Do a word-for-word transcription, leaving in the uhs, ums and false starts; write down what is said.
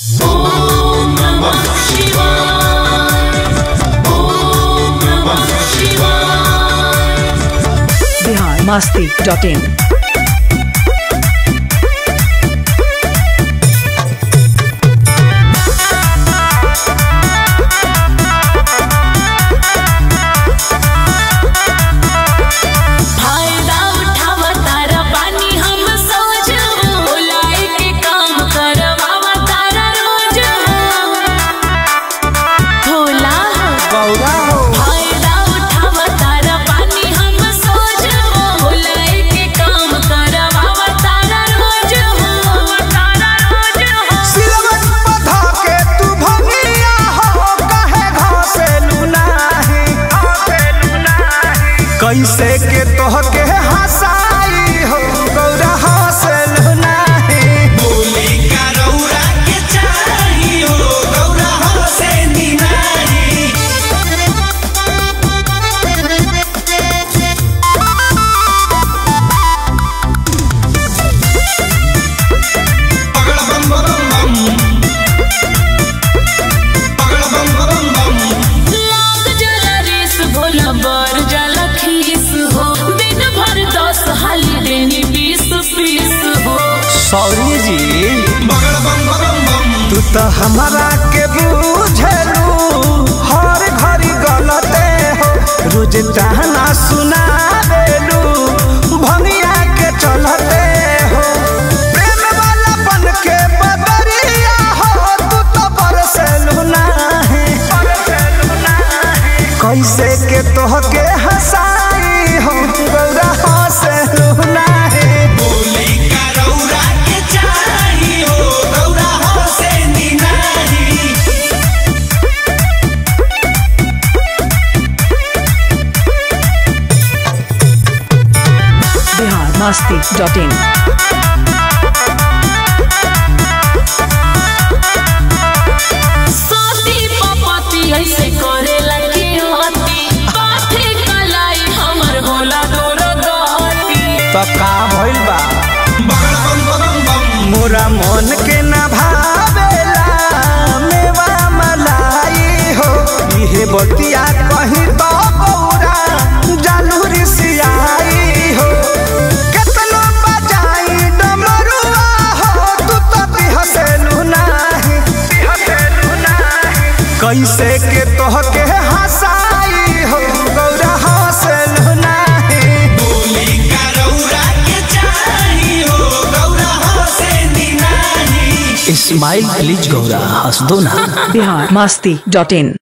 ओम नमः शिवाय, ओम नमः शिवाय। Bihar Masti dot in. कैसे के तोहके हंसाई हो गौरा हंसल नाही, बोली का रौरा के चाही हो गौरा हंसे नाही। पगड़ बम बम बम, पगड़ बम बम बम। लाग जला रेस भोला बर जला खीस हो, दिन भर दस हाली देनी बीस पीस हो। सॉरी जी बगड़ बम बम बम, तू तो हमारा के बुझलू हर घड़ी गलते हो, रोज ताना सुना देलू भंगिया के चलते हो। प्रेम वाला बन के बदरिया हो तू तो बरसेलू नाही, कैसे के तोहके हंसाई हो गौरा हंसेलू नाही, बोली का रौरा के चाही हो गौरा हंसे नाही। Bihar Masti dot in. साथी पपती ऐसे करे लगी होती, पाथे कलाई हमर होला दूर गहती। तो का भइल बा मोरा मन के ना भावेला मेवा मलाई हो, इहे बतिया कहीं तो गौरा जालूरी सियाई हो। केतनो बजाई डमरुआ हो तू तो बिहसेलू नाही, बिहसेलू नाही। कैसे के तोहके हंसाई हो गौरा हंसेलू नाही, बोली का रौरा के चाही हो गौरा हंसे नाही। इस्माइल प्लीज गौरा हंस दो ना। बिहार मस्ती डॉट इन।